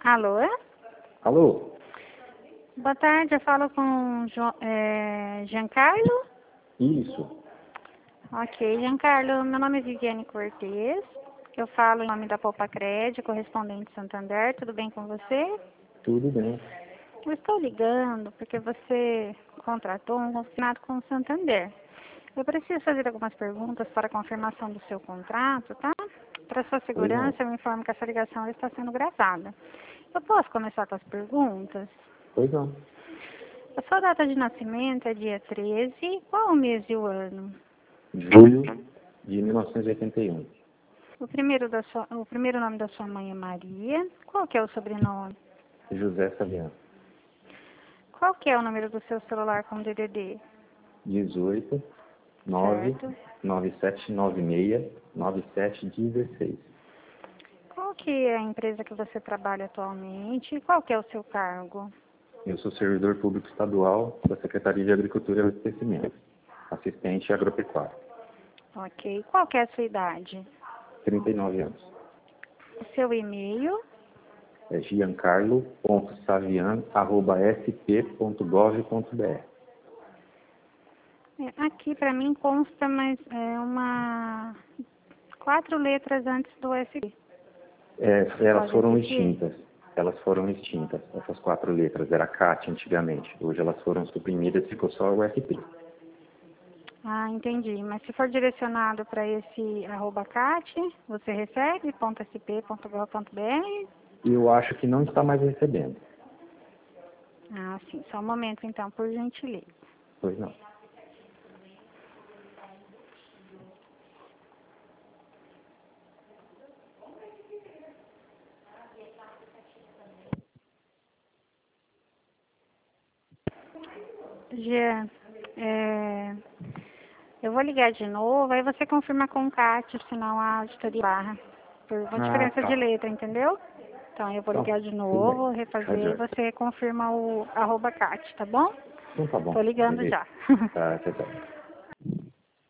Alô? Alô? Boa tarde, eu falo com Giancarlo? Isso. Ok, Giancarlo, meu nome é Viviane Cortez, eu falo em nome da Poupa-Cred, correspondente Santander, tudo bem com você? Tudo bem. Eu estou ligando porque você contratou um consignado com o Santander. Eu preciso fazer algumas perguntas para confirmação do seu contrato, tá? Para sua Pois não. segurança, eu informo que essa ligação está sendo gravada. Eu posso começar com as perguntas? Pois não. A sua data de nascimento é dia 13. Qual o mês e o ano? Julho de 1981. O primeiro nome da sua mãe é Maria. Qual que é o sobrenome? José Saviano. Qual que é o número do seu celular com DDD? 18 9 Certo. 9796 9716. Qual que é a empresa que você trabalha atualmente? Qual que é o seu cargo? Eu sou servidor público estadual da Secretaria de Agricultura e Abastecimento, assistente agropecuário. Ok. Qual que é a sua idade? 39 anos. O seu e-mail? É giancarlo.savian@sp.gov.br. Aqui para mim consta, mas é 4 letras antes do SP. Elas Pode foram repetir? extintas. Elas foram extintas, essas 4 letras. Era CAT antigamente. Hoje elas foram suprimidas, ficou só o SP. Ah, entendi. Mas se for direcionado para esse @cat, você recebe .sp.gov.br? Eu acho que não está mais recebendo. Ah, sim. Só um momento, então, por gentileza. Pois não. Jean, eu vou ligar de novo, aí você confirma com o CAT, senão a auditoria barra. Por uma Ah, diferença de tá. letra, entendeu? Então, eu vou Então, ligar de tudo bem. novo, Tá refazer, e joia. você confirma o @cat, tá bom? Então tá bom. Tô ligando Beleza. já. Tá, tchau, tchau.